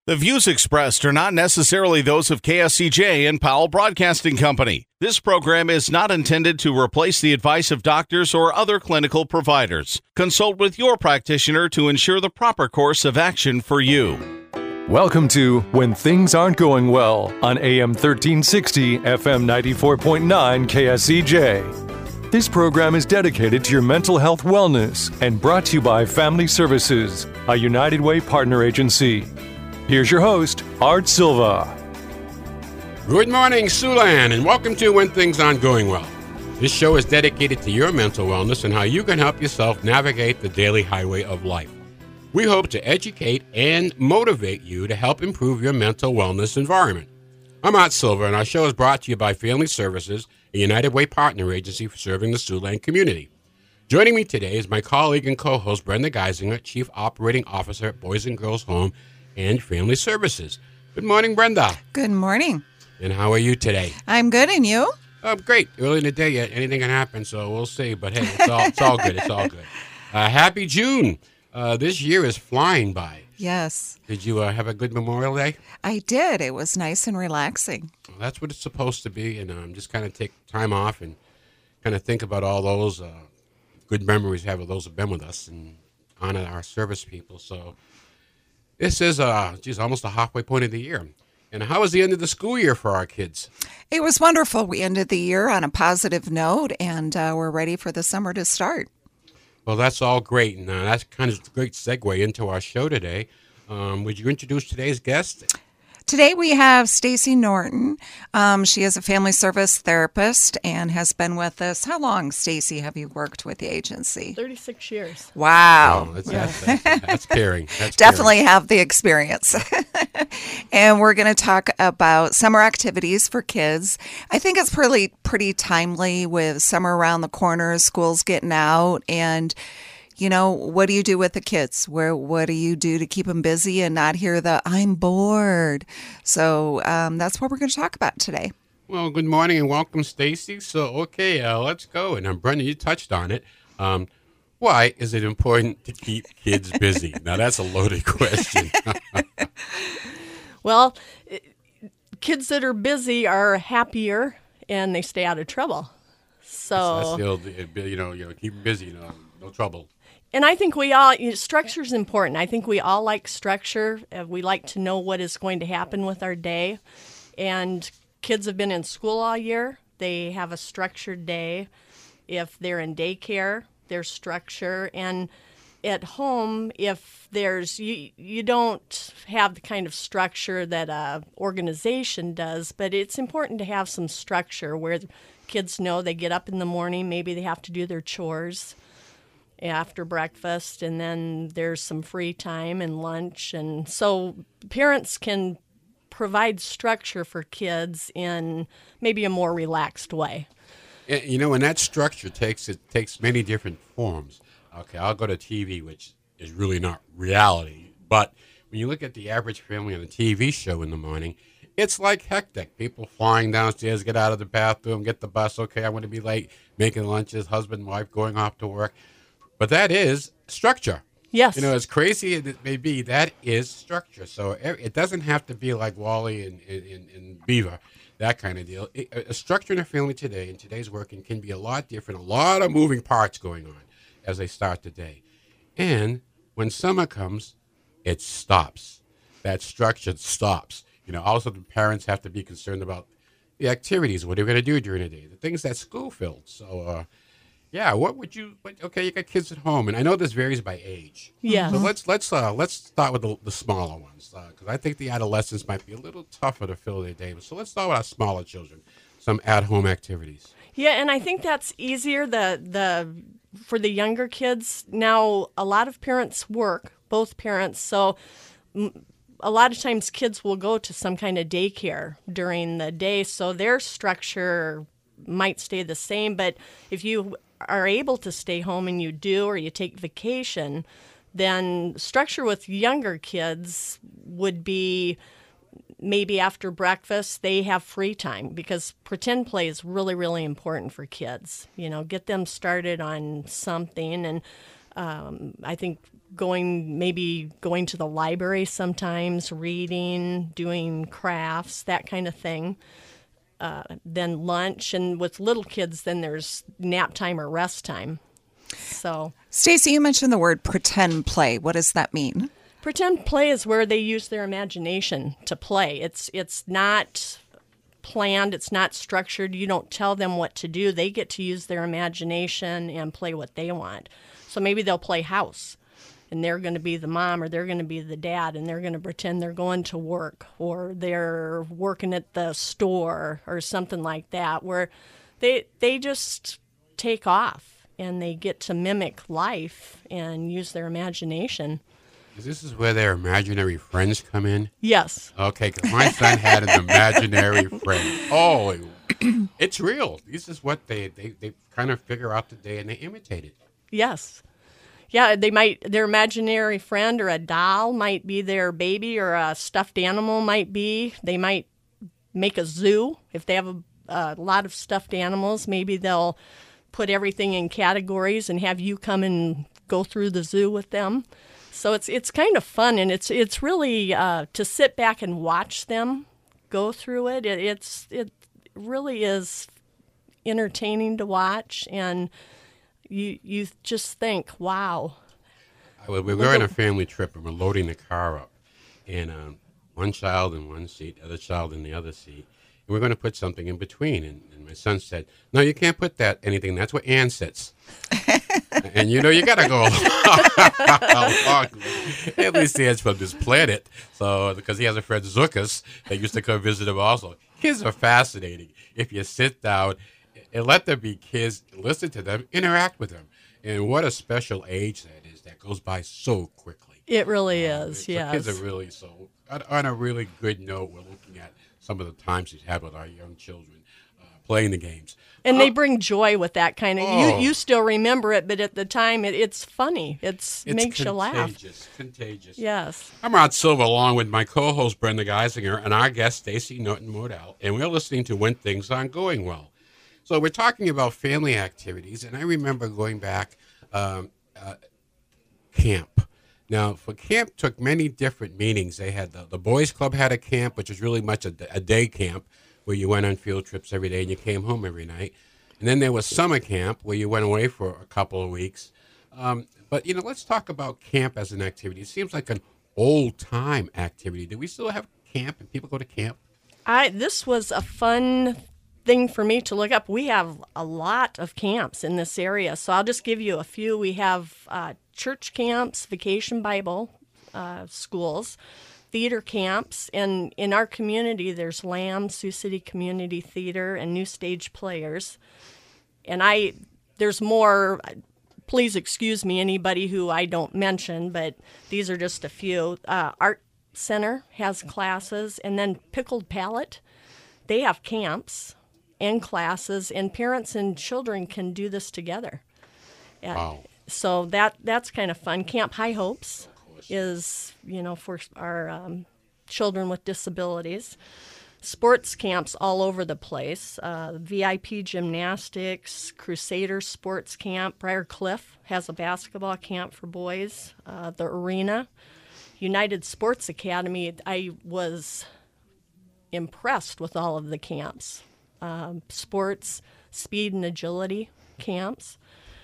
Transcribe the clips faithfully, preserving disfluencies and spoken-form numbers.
The views expressed are not necessarily those of K S C J and Powell Broadcasting Company. This program is not intended to replace the advice of doctors or other clinical providers. Consult with your practitioner to ensure the proper course of action for you. Welcome to When Things Aren't Going Well on A M thirteen sixty, F M ninety-four point nine K S C J. This program is dedicated to your mental health wellness and brought to you by Family Services, a United Way partner agency. Here's your host, Art Silva. Good morning, Siouxland, and welcome to When Things Aren't Going Well. This show is dedicated to your mental wellness and how you can help yourself navigate the daily highway of life. We hope to educate and motivate you to help improve your mental wellness environment. I'm Art Silva, and our show is brought to you by Family Services, a United Way partner agency for serving the Siouxland community. Joining me today is my colleague and co-host, Brenda Geisinger, Chief Operating Officer at Boys and Girls Home and Family Services. Good morning, Brenda. Good morning. And how are you today? I'm good, and you? Oh, great. Early in the day yet. Anything can happen, so we'll see. But hey, it's all, it's all good. It's all good. Uh, happy June. Uh, this year is flying by. Yes. Did you uh, have a good Memorial Day? I did. It was nice and relaxing. Well, that's what it's supposed to be, and um, just kind of take time off and kind of think about all those uh, good memories we have of those who have been with us and honor our service people. So this is, uh, geez, almost the halfway point of the year. And how was the end of the school year for our kids? It was wonderful. We ended the year on a positive note, and uh, we're ready for the summer to start. Well, that's all great, and uh, that's kind of a great segue into our show today. Um, would you introduce today's guest? Today we have Stacy Norton. Um, she is a family service therapist and has been with us. How long, Stacy, have you worked with the agency? thirty-six years. Wow. Oh, that's, that's, that's, that's caring. That's Definitely caring. have the experience. And we're going to talk about summer activities for kids. I think it's pretty, pretty timely with summer around the corner, school's getting out, and you know, what do you do with the kids? Where, what do you do to keep them busy and not hear the, I'm bored? So um, that's what we're going to talk about today. Well, good morning and welcome, Stacy. So, okay, uh, let's go. And um, Brenda, you touched on it. Um, why is it important to keep kids busy? Now, that's a loaded question. Well, kids that are busy are happier and they stay out of trouble. So that's the old, you know, you know, keep them busy, you know, no trouble. And I think we all, you know, structure is important. I think we all like structure. Uh, we like to know what is going to happen with our day. And kids have been in school all year. They have a structured day. If they're in daycare, there's structure. And at home, if there's, you, you don't have the kind of structure that a organization does, but it's important to have some structure where kids know they get up in the morning, maybe they have to do their chores after breakfast, and then there's some free time and lunch. And so parents can provide structure for kids in maybe a more relaxed way. You know, and that structure takes it takes many different forms. Okay, I'll go to T V, which is really not reality. But when you look at the average family on a T V show in the morning, it's like hectic. People flying downstairs, get out of the bathroom, get the bus. Okay, I'm going to be late, making lunches, husband, wife, going off to work. But that is structure. Yes. You know, as crazy as it may be, that is structure. So it doesn't have to be like Wally and, and, and Beaver, that kind of deal. It, a structure in a family today, in today's working, can be a lot different, a lot of moving parts going on as they start the day. And when summer comes, it stops. That structure stops. You know, also the parents have to be concerned about the activities, what are we going to do during the day, the things that school filled. So, uh, yeah, what would you? What, okay, you got kids at home, and I know this varies by age. Yeah. So let's let's uh, let's start with the, the smaller ones, because uh, I think the adolescents might be a little tougher to fill their day. So let's start with our smaller children, some at-home activities. Yeah, and I think that's easier. The the for the younger kids now, a lot of parents work, both parents, so. M- A lot of times kids will go to some kind of daycare during the day, so their structure might stay the same. But if you are able to stay home and you do, or you take vacation, then structure with younger kids would be maybe after breakfast they have free time, because pretend play is really, really important for kids. You know, get them started on something. And um, I think going, maybe going to the library sometimes, reading, doing crafts, that kind of thing. Uh, then lunch, and with little kids, then there's nap time or rest time. So, Stacy, you mentioned the word pretend play. What does that mean? Pretend play is where they use their imagination to play. It's it's not planned. It's not structured. You don't tell them what to do. They get to use their imagination and play what they want. So maybe they'll play house, and they're going to be the mom or they're going to be the dad, and they're going to pretend they're going to work or they're working at the store or something like that, where they they just take off and they get to mimic life and use their imagination. This is where their imaginary friends come in? Yes. Okay, because my son had an imaginary friend. Oh, it's real. This is what they, they, they kind of figure out the day and they imitate it. Yes. Yeah, they might, their imaginary friend or a doll might be their baby, or a stuffed animal might be. They might make a zoo. If they have a, a lot of stuffed animals, maybe they'll put everything in categories and have you come and go through the zoo with them. So it's it's kind of fun, and it's it's really uh, to sit back and watch them go through it. it. It's it really is entertaining to watch, and you you just think, wow. We were on a family trip, and we're loading the car up, and um, one child in one seat, the other child in the other seat, and we're going to put something in between. And, and my son said, "No, you can't put that anything. That's where Ann sits." And you know, you got to go along. At least Ann's from this planet, so because he has a friend Zuckus that used to come visit him also. Kids are fascinating. If you sit down and let them be kids, listen to them, interact with them, and what a special age that is. That goes by so quickly. It really uh, is. So yes. Kids are really so. On, on a really good note, we're looking at some of the times we've had with our young children uh, playing the games. And uh, they bring joy with that kind of. Oh. You you still remember it, but at the time, it, it's funny. It's, It's makes you laugh. contagious. Contagious. Yes. I'm Rod Silva, along with my co-host Brenda Geisinger and our guest Stacy Norton Modell, and we're listening to When Things Aren't Going Well. So we're talking about family activities, and I remember going back um, uh, camp. Now, for camp took many different meanings. They had the, the boys' club had a camp, which was really much a, a day camp, where you went on field trips every day and you came home every night. And then there was summer camp, where you went away for a couple of weeks. Um, but, you know, let's talk about camp as an activity. It seems like an old-time activity. Do we still have camp and people go to camp? I This was a fun thing for me to look up. We have a lot of camps in this area, so I'll just give you a few. We have uh, church camps, vacation Bible uh, schools, theater camps, and in our community there's Lamb, Sioux City Community Theater, and New Stage Players. And I, there's more, please excuse me, anybody who I don't mention, but these are just a few. Uh, Art Center has classes, and then Pickled Palate, they have camps and classes, and parents and children can do this together. Wow. So that that's kind of fun. Camp High Hopes is, you know, for our um, children with disabilities. Sports camps all over the place. Uh, V I P Gymnastics, Crusader Sports Camp. Briar Cliff has a basketball camp for boys. Uh, the Arena. United Sports Academy, I was impressed with all of the camps. Um, sports, speed, and agility camps.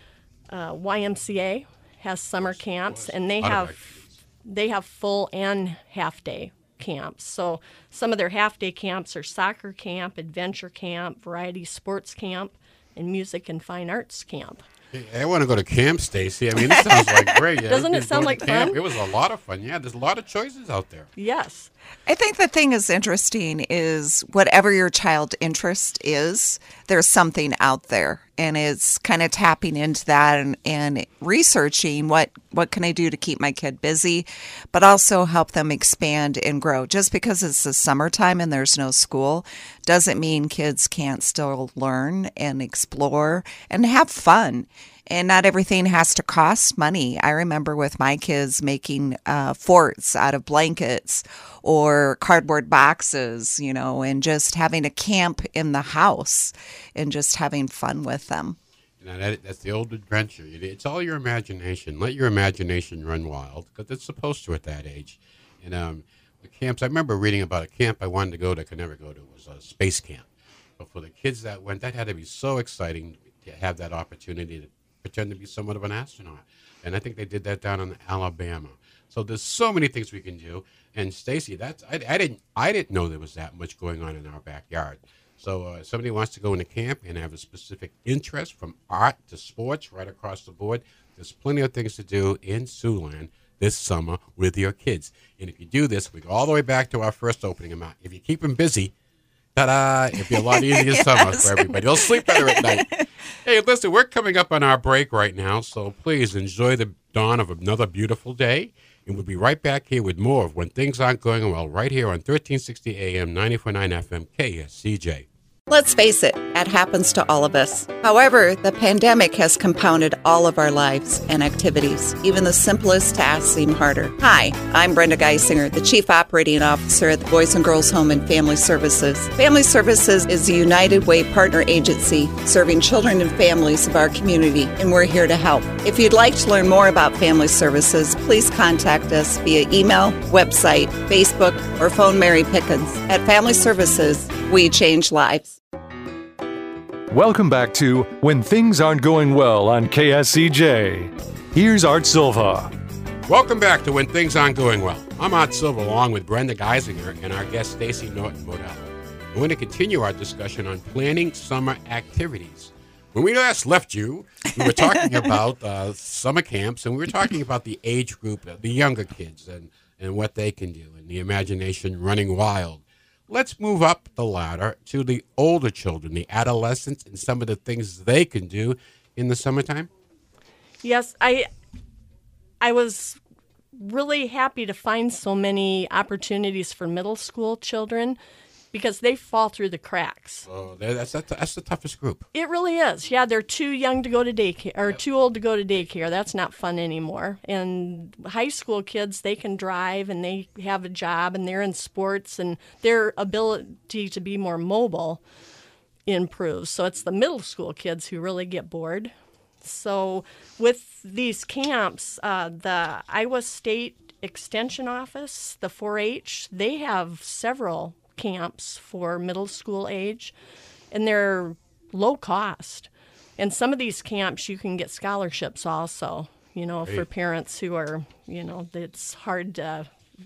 Uh, Y M C A has summer camps, and they have they have full and half day camps. So some of their half day camps are soccer camp, adventure camp, variety sports camp, and music and fine arts camp. Hey, I want to go to camp, Stacy. I mean, this sounds like great. Yeah, Doesn't it just sound go to like camp. fun? It was a lot of fun. Yeah, there's a lot of choices out there. Yes. I think the thing is interesting is whatever your child interest is, there's something out there, and it's kind of tapping into that and, and researching what, what can I do to keep my kid busy, but also help them expand and grow. Just because it's the summertime and there's no school doesn't mean kids can't still learn and explore and have fun. And not everything has to cost money. I remember with my kids making uh, forts out of blankets or cardboard boxes, you know, and just having a camp in the house and just having fun with them. You know, that, that's the old adventure. It's all your imagination. Let your imagination run wild, because it's supposed to at that age. And um, the camps, I remember reading about a camp I wanted to go to, could never go to. It was a space camp. But for the kids that went, that had to be so exciting to have that opportunity to pretend to be somewhat of an astronaut. And I think they did that down in Alabama. So there's so many things we can do. And Stacy, that's I, I didn't I didn't know there was that much going on in our backyard. So uh, if somebody wants to go into camp and have a specific interest from art to sports right across the board, there's plenty of things to do in Siouxland this summer with your kids. And if you do this, we go all the way back to our first opening amount. If you keep them busy, ta-da, it'll be a lot easier yes. summer for everybody. They'll sleep better at night. Hey, listen, we're coming up on our break right now, so please enjoy the dawn of another beautiful day. And we'll be right back here with more of When Things Aren't Going Well right here on thirteen sixty A M, ninety-four point nine F M, K S C J. Let's face it, that happens to all of us. However, the pandemic has compounded all of our lives and activities. Even the simplest tasks seem harder. Hi, I'm Brenda Geisinger, the Chief Operating Officer at the Boys and Girls Home and Family Services. Family Services is a United Way partner agency serving children and families of our community, and we're here to help. If you'd like to learn more about Family Services, please contact us via email, website, Facebook, or phone Mary Pickens. At Family Services, we change lives. Welcome back to When Things Aren't Going Well on K S C J. Here's Art Silva. Welcome back to When Things Aren't Going Well. I'm Art Silva along with Brenda Geisinger and our guest Stacy Norton Modell. We're going to continue our discussion on planning summer activities. When we last left you, we were talking about uh, summer camps, and we were talking about the age group, uh, the younger kids, and, and what they can do, and the imagination running wild. Let's move up the ladder to the older children, the adolescents, and some of the things they can do in the summertime. Yes, I I was really happy to find so many opportunities for middle school children because they fall through the cracks. Oh, that's, that's, that's the toughest group. It really is. Yeah, they're too young to go to daycare, or yep. too old to go to daycare. That's not fun anymore. And high school kids, they can drive and they have a job and they're in sports and their ability to be more mobile improves. So it's the middle school kids who really get bored. So with these camps, uh, the Iowa State Extension Office, the four H, they have several camps for middle school age, and they're low cost. And some of these camps you can get scholarships also, you know, hey. for parents who are, you know, it's hard to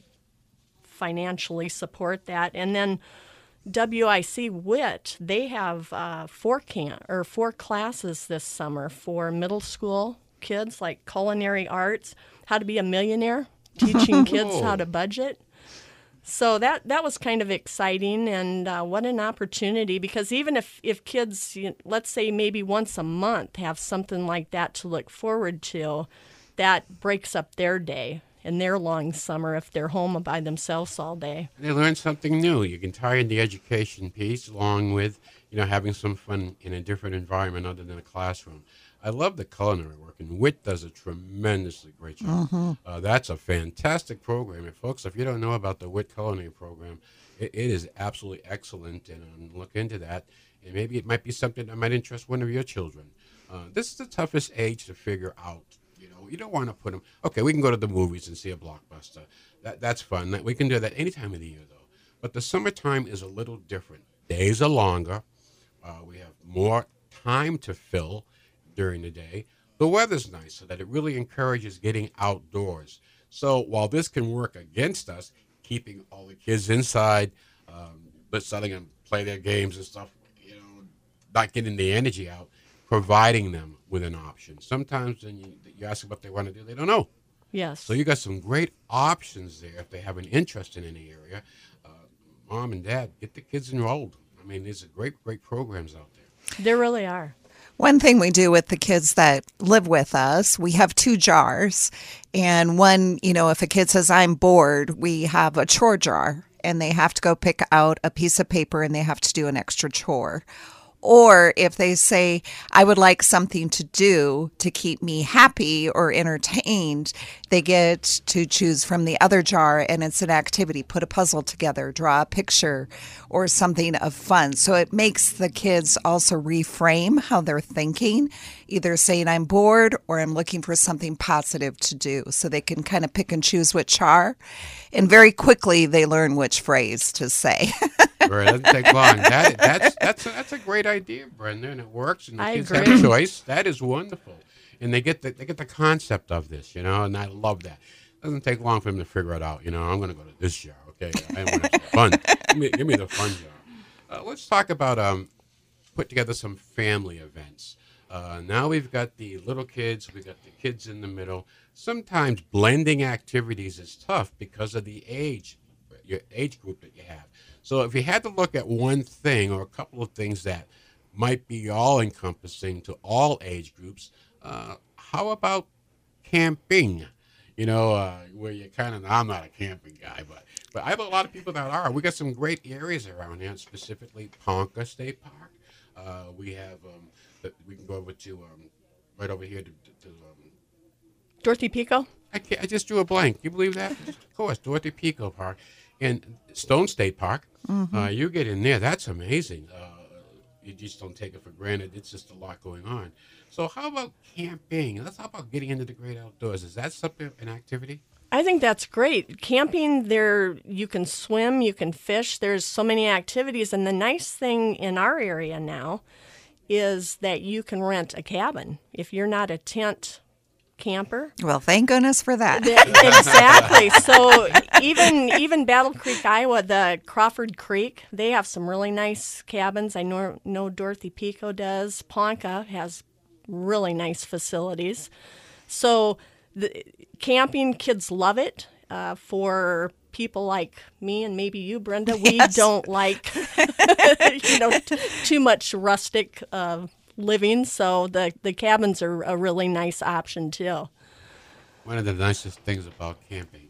financially support that. And then W I C W I T, they have uh, four camp or four classes this summer for middle school kids, like culinary arts, how to be a millionaire, teaching kids how to budget. So that, that was kind of exciting, and uh, what an opportunity, because even if, if kids, you know, let's say maybe once a month, have something like that to look forward to, that breaks up their day and their long summer if they're home by themselves all day. They learn something new. You can tie in the education piece along with, you know, having some fun in a different environment other than a classroom. I love the culinary work, and W I T does a tremendously great job. Mm-hmm. Uh, that's a fantastic program. And folks, if you don't know about the W I T culinary program, it, it is absolutely excellent, and um, look into that. And maybe it might be something that might interest one of your children. Uh, this is the toughest age to figure out. You know, you don't want to put them, okay, we can go to the movies and see a blockbuster. That That's fun. That, we can do that any time of the year, though. But the summertime is a little different. Days are longer. Uh, we have more time to fill during the day. The weather's nice, so that it really encourages getting outdoors. So while this can work against us, keeping all the kids inside, um, but letting them play their games and stuff, you know, not getting the energy out, providing them with an option. Sometimes when you, you ask them what they want to do, they don't know. Yes. So you got some great options there if they have an interest in any area. Uh, Mom and Dad, get the kids enrolled. I mean, there's great, great programs out there. There really are. One thing we do with the kids that live with us, we have two jars. And one, you know, if a kid says, I'm bored, we have a chore jar. And they have to go pick out a piece of paper and they have to do an extra chore. Or if they say, I would like something to do to keep me happy or entertained, they get to choose from the other jar, and it's an activity. Put a puzzle together, draw a picture, or something of fun. So it makes the kids also reframe how they're thinking, either saying I'm bored or I'm looking for something positive to do. So they can kind of pick and choose which jar, and very quickly they learn which phrase to say. Right, it doesn't take long. That, that's that's a, that's a great idea, Brenda, and it works. And the I kids agree. have a choice. That is wonderful, and they get the they get the concept of this, you know. And I love that. It doesn't take long for them to figure it out. You know, I'm going to go to this jar. Okay, I want to have some fun. Give me, give me the fun jar. Uh, let's talk about um, put together some family events. Uh, now we've got the little kids, we've got the kids in the middle. Sometimes blending activities is tough because of the age, your age group that you have. So if you had to look at one thing or a couple of things that might be all-encompassing to all age groups, uh, how about camping? You know, uh, where you kind of, I'm not a camping guy, but but I have a lot of people that are. We got some great areas around here, specifically Ponca State Park. Uh, we have, um, that we can go over to, um, right over here to, to, to um, Dorothy Pico? I, can't, I just drew a blank. You believe that? Of course, Dorothy Pico Park and Stone State Park. Mm-hmm. Uh, you get in there, that's amazing. Uh, you just don't take it for granted. It's just a lot going on. So how about camping? Let's talk about getting into the great outdoors. Is that something, an activity? I think that's great. Camping, there you can swim, you can fish. There's so many activities. And the nice thing in our area now is that you can rent a cabin. If you're not a tent camper. Well, thank goodness for that. Exactly. So even even Battle Creek, Iowa, the Crawford Creek, they have some really nice cabins. I know, know Dorothy Pico does. Ponca has really nice facilities. So the camping, kids love it. Uh, for people like me and maybe you, Brenda, we Yes. don't like you know t- too much rustic uh, living, so the, the cabins are a really nice option too. One of the nicest things about camping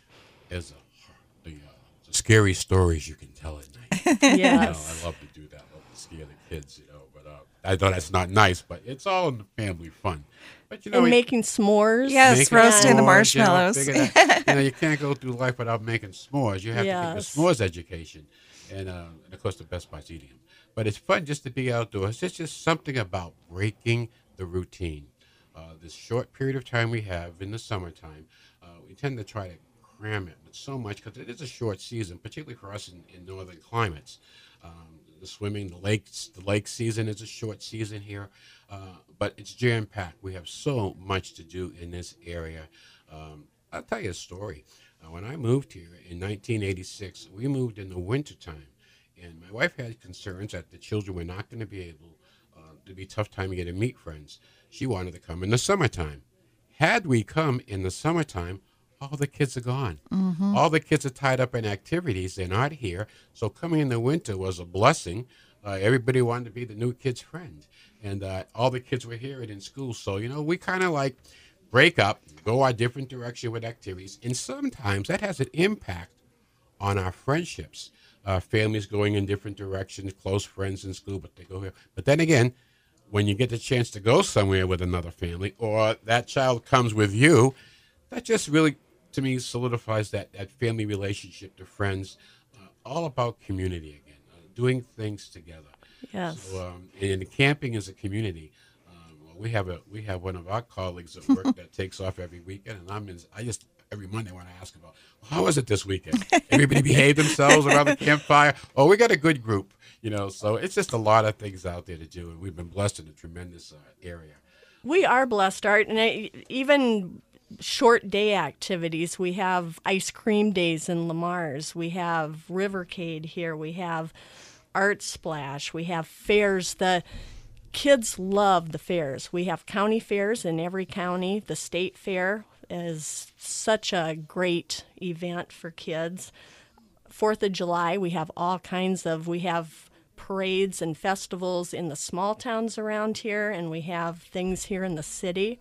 is uh, the, uh, the scary stories you can tell at night. Yes. You know, I love to do that. I love to scare the kids, you know. But uh, I know that's not nice, but it's all in the family fun. But you know, And we- making s'mores. Yes, making roasting the s'mores, you know, marshmallows. figure that- you know, you can't go through life without making s'mores. You have to Yes. get the s'mores education, and, uh, and of course, the best part's eating them. But it's fun just to be outdoors. It's just something about breaking the routine. Uh, this short period of time we have in the summertime, uh, we tend to try to cram it with so much because it is a short season, particularly for us in, in northern climates. Um, the swimming, the lakes, the lake season is a short season here, uh, but it's jam-packed. We have so much to do in this area. Um, I'll tell you a story. Uh, when I moved here in nineteen eighty-six, we moved in the wintertime, and my wife had concerns that the children were not going to be able uh, to be a tough time to get to meet friends. She wanted to come in the summertime. Had we come in the summertime, all the kids are gone. Mm-hmm. All the kids are tied up in activities. They're not here. So coming in the winter was a blessing. Uh, everybody wanted to be the new kid's friend. And uh, all the kids were here and in school. So, you know, we kind of like break up, go our different direction with activities. And sometimes that has an impact on our friendships. Uh, families going in different directions, close friends in school, but they go here. But then again, when you get the chance to go somewhere with another family or that child comes with you, that just really, to me, solidifies that, that family relationship to friends, uh, all about community again, uh, doing things together. Yes. So, um, and camping is a community. Um, well, we have a we have one of our colleagues at work that takes off every weekend, and I'm in, I just every Monday when I ask about, well, how was it this weekend? Everybody behaved themselves around the campfire. Oh, we got a good group, you know. So it's just a lot of things out there to do, and we've been blessed in a tremendous uh, area. We are blessed, Art, and I, even short day activities. We have ice cream days in Lamar's. We have Rivercade here. We have Art Splash. We have fairs. The kids love the fairs. We have county fairs in every county. The state fair is such a great event for kids. Fourth of July, we have all kinds of, we have parades and festivals in the small towns around here, and we have things here in the city.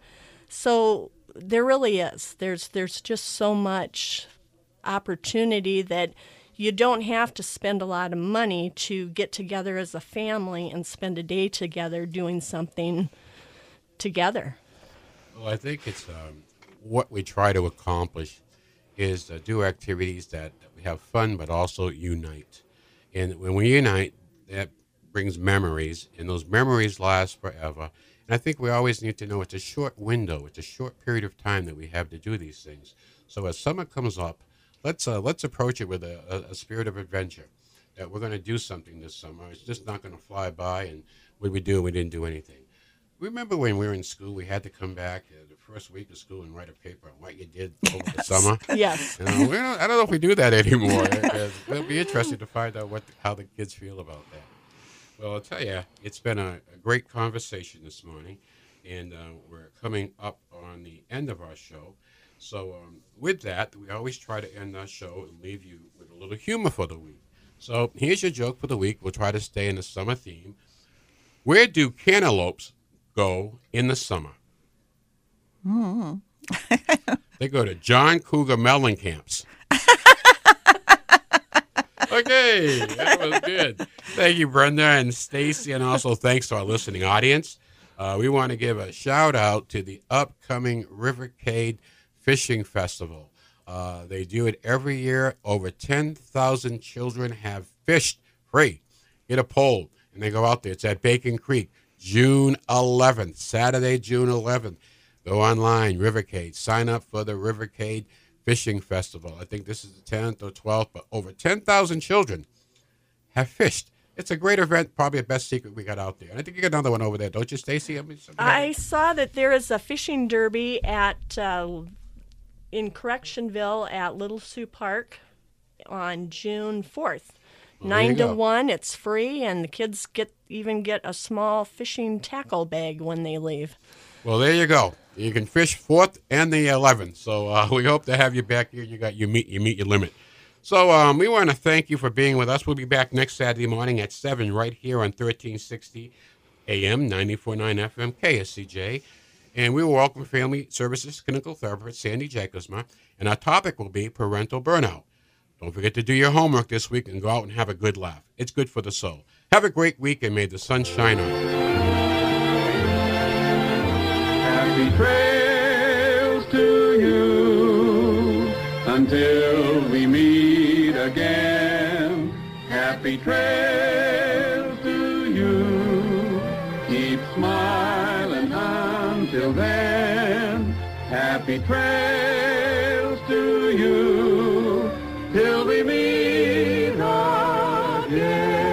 So there really is. There's there's just so much opportunity that you don't have to spend a lot of money to get together as a family and spend a day together doing something together. Well, I think it's um, what we try to accomplish is to do activities that we have fun but also unite. And when we unite, that brings memories, and those memories last forever. And I think we always need to know it's a short window, it's a short period of time that we have to do these things. So as summer comes up, let's uh, let's approach it with a, a, a spirit of adventure, that we're going to do something this summer. It's just not going to fly by, and what we do, we didn't do anything. Remember when we were in school, we had to come back uh, the first week of school and write a paper on what you did over yes. the summer? Yes. You know, we don't, I don't know if we do that anymore. It'll be interesting to find out what how the kids feel about that. Well, I'll tell you, it's been a, a great conversation this morning, and uh, we're coming up on the end of our show. So um, with that, we always try to end our show and leave you with a little humor for the week. So here's your joke for the week. We'll try to stay in the summer theme. Where do cantaloupes go in the summer? Mm. They go to John Cougar melon camps. Okay, that was good. Thank you, Brenda and Stacy, and also thanks to our listening audience. Uh, we want to give a shout out to the upcoming Rivercade Fishing Festival. Uh, they do it every year. Over ten thousand children have fished free. Get a pole, and they go out there. It's at Bacon Creek, June eleventh, Saturday, June eleventh. Go online, Rivercade. Sign up for the Rivercade Fishing Festival. I think this is the tenth or twelfth, but over ten thousand children have fished. It's a great event, probably the best secret we got out there. And I think you got another one over there, don't you, Stacy? I, mean, I saw that there is a fishing derby at uh, in Correctionville at Little Sioux Park on June fourth. Well, Nine to go. one, it's free, and the kids get even get a small fishing tackle bag when they leave. Well, there you go. You can fish fourth and the eleventh. So uh, we hope to have you back here. You got you meet you meet your limit. So um, we want to thank you for being with us. We'll be back next Saturday morning at seven right here on thirteen sixty A M, ninety-four point nine F M, K S C J. And we will welcome Family Services Clinical Therapist Sandy Jacobsma. And our topic will be parental burnout. Don't forget to do your homework this week and go out and have a good laugh. It's good for the soul. Have a great week, and may the sun shine on you. Happy trails to you until we meet again. Happy trails to you. Keep smiling until then. Happy trails to you till we meet again.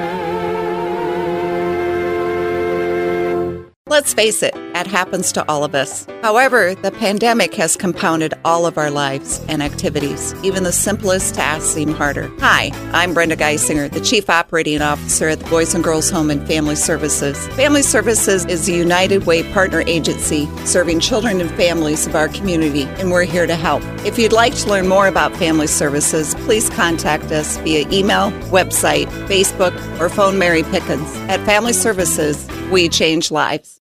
Let's face it, that happens to all of us. However, the pandemic has compounded all of our lives and activities. Even the simplest tasks seem harder. Hi, I'm Brenda Geisinger, the Chief Operating Officer at the Boys and Girls Home and Family Services. Family Services is the United Way partner agency serving children and families of our community, and we're here to help. If you'd like to learn more about Family Services, please contact us via email, website, Facebook, or phone Mary Pickens. At Family Services, we change lives.